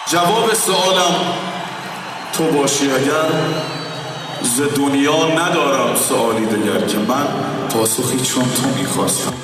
جواب سوالم تو باشی اگر، ز دنیا ندارم سوالی دگر که من پاسخی چون تو میخواستم.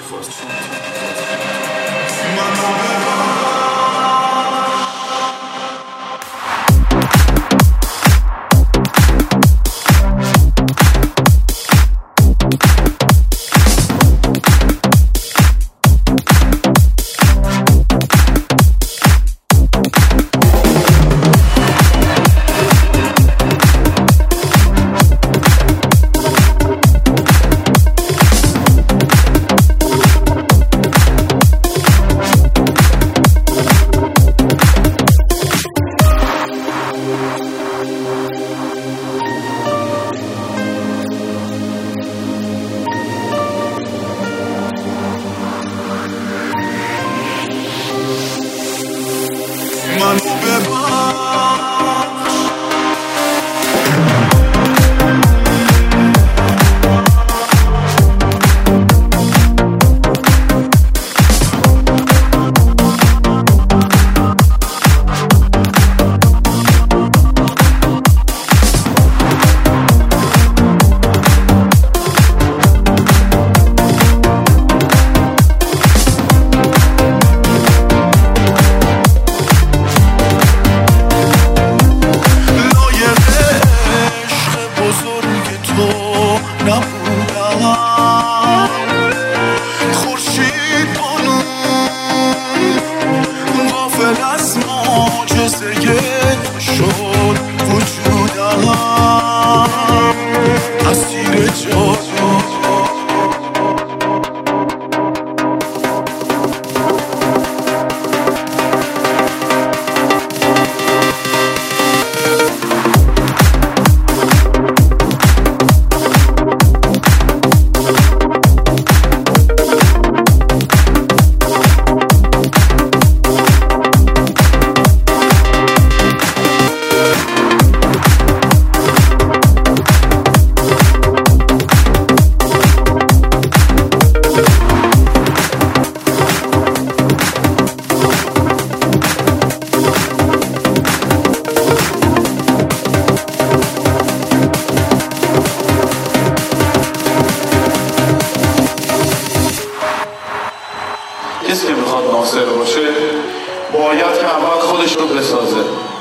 کسی که میخواد ناصر باشه باید که اول خودش رو بسازه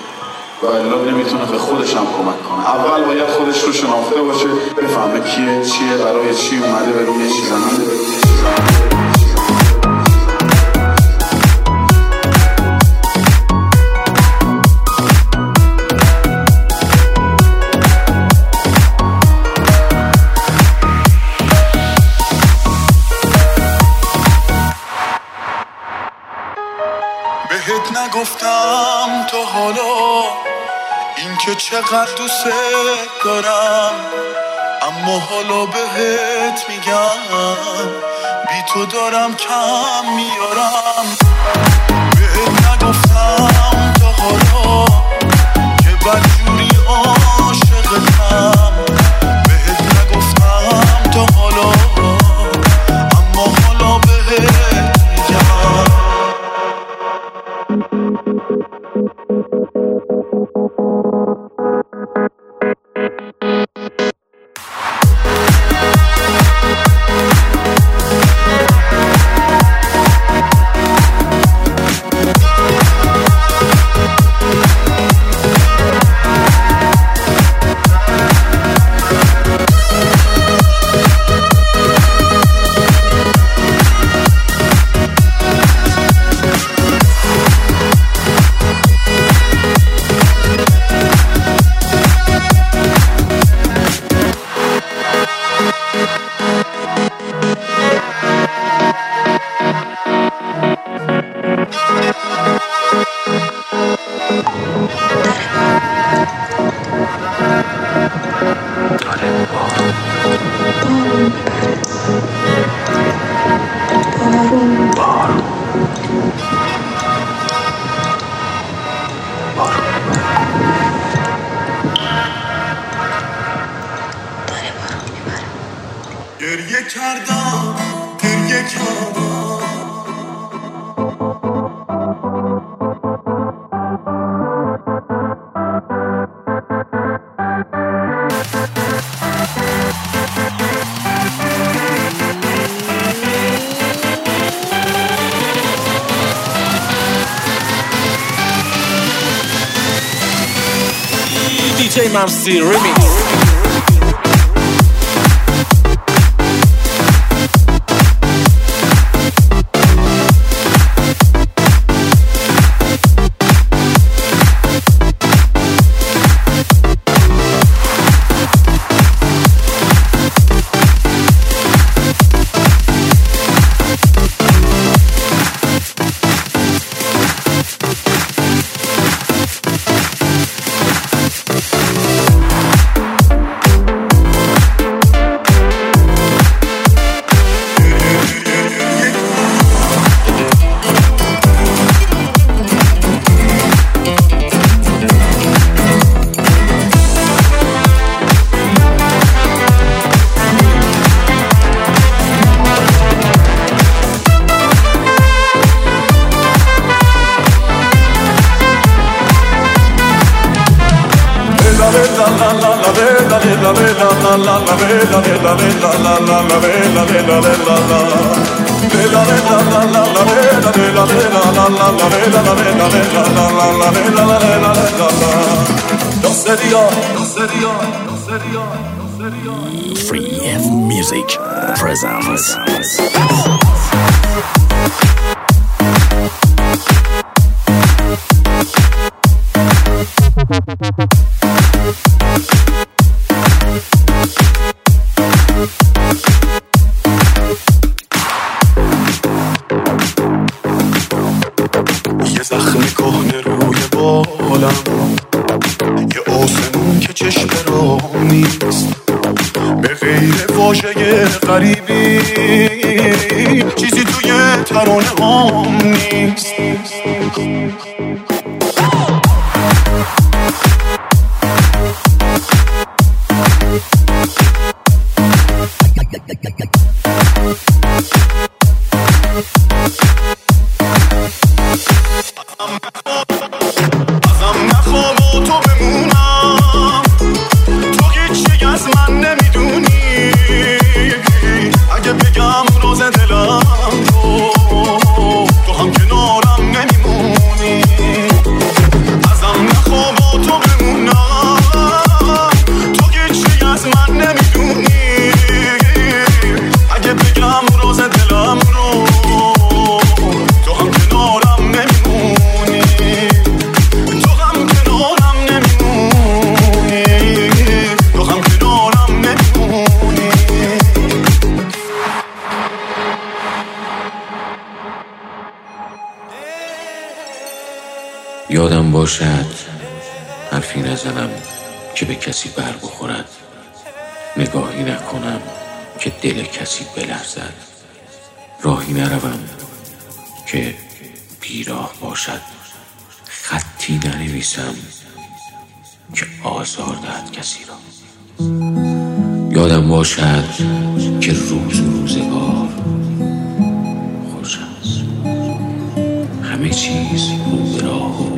و الا نمیتونه به خودش هم کمک کنه. اول باید خودش رو شناخته باشه، بفهمه کیه، چیه، برای چی اومده، به روی چی زمینه. بهت نگفتم تا حالا این که چقدر دوست دارم، اما حالا بهت میگم بی تو دارم کم میارم. بهت نگفتم تا حالا که بدجوری عاشقتم، بهت نگفتم تا حالا اما حالا بهت میگم. DJ Mamsi Remix. Free F Music presents. یه زخم کهنه روی بالم، یه آسمون که چشم را نیست، به غیر واژه غریبی چیزی توی ترانه هام نیست. ازم نخواب و تو بمونم، تو هیچی از من نمیدونی، اگه بگم راز دلم تو هم کنارم نمیمونی. ازم نخواب و تو بمونم، تو هیچی از من نمیدونی، اگه بگم راز دلم رو تو هم کنارم نمیمونی، تو هم کنارم نمیمونی، تو هم کنارم نمیمونی. یادم باشد حرفی نزنم که به کسی بر بخورد، نگاهی نکنم که دل کسی بلرزد، راهی نروم که بیراه باشد، خطی ننویسم که آزار دهد کسی را. یادم باشد که روز و روزگار خوش است، همه چیز رو به راه و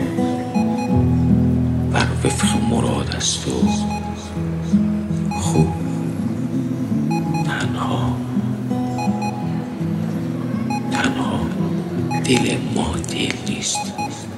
بر وفق مراد است و خوب. تنها دل ما دل نیست،